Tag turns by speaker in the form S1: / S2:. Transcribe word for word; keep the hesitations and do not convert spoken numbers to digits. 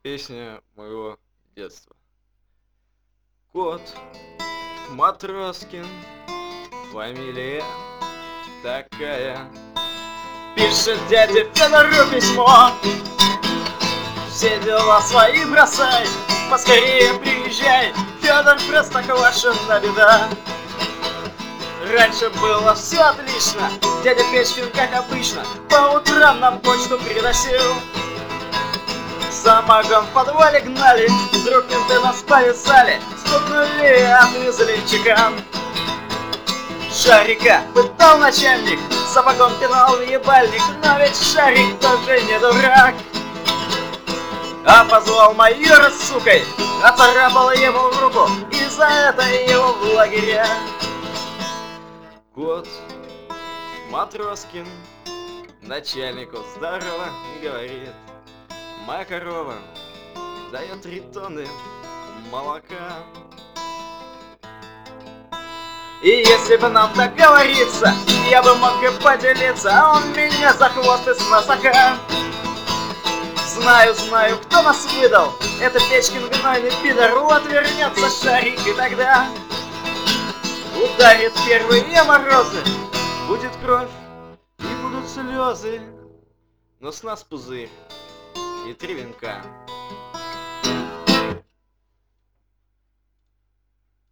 S1: Песня моего детства. Кот Матроскин, фамилия такая. Пишет дяде Федору письмо: все дела свои бросай, поскорее приезжай, Федор Простоквашино беда. Раньше было все отлично, дядя Печкин, как обычно, по утрам нам почту приносил. Самогон в подвале гнали, вдруг менты нас повязали, стукнули, отвязали чекан. Шарика пытал начальник, сапогом пинал в ебальник, но ведь Шарик тоже не дурак. А позвал майора с сукой, оцарапал ему руку, и за это его в лагеря. Кот Матроскин начальнику здорово говорит: моя корова дает три тонны молока. И если бы нам договориться, я бы мог и поделиться, а он меня за хвост из носака. Знаю, знаю, кто нас выдал, это Печкин гнойный пидор. Вот вернется Шарик, и тогда ударит первые морозы, будет кровь и будут слезы, но с нас пузырь и три венка.